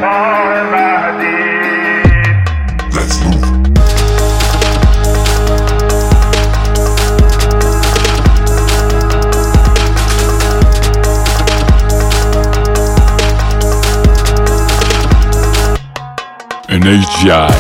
NHI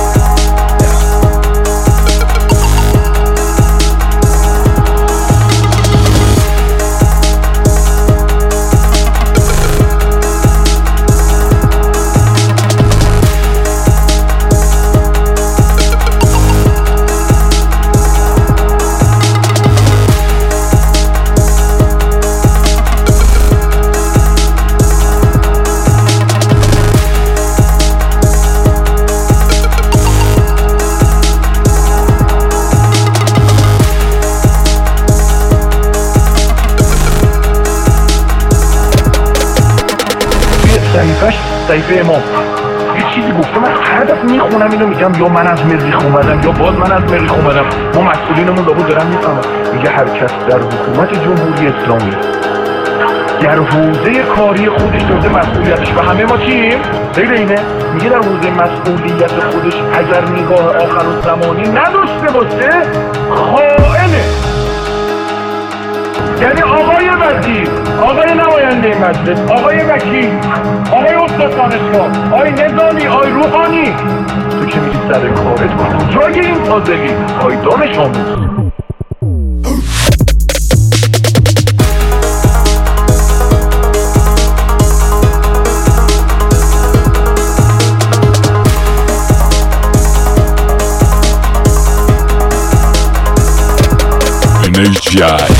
صحیفه امام یه چیزی گفته، من هر دفعه میخونم اینو میگم یا من از مریخ اومدم یا باز من از مریخ اومدم. ما مسئولینمون لابد دارن میفهمن. میگه هر کس در حکومت جمهوری اسلامی در حوزه کاری خودش داده مسئولیتش و همه ما چیم؟ غیر اینه. میگه در حوزه مسئولیت خودش اگر نگاه آخرالزمانی نداشته باشه خائنه. یعنی آقای وزیر، آقای نماینده مجلس، آقای وکیل، آقای استاد دانشگاه، آقای نظامی، آقای روحانی، تو که میگی سر کارت کجای این فاضلی؟ آقای دانش آموز. NHI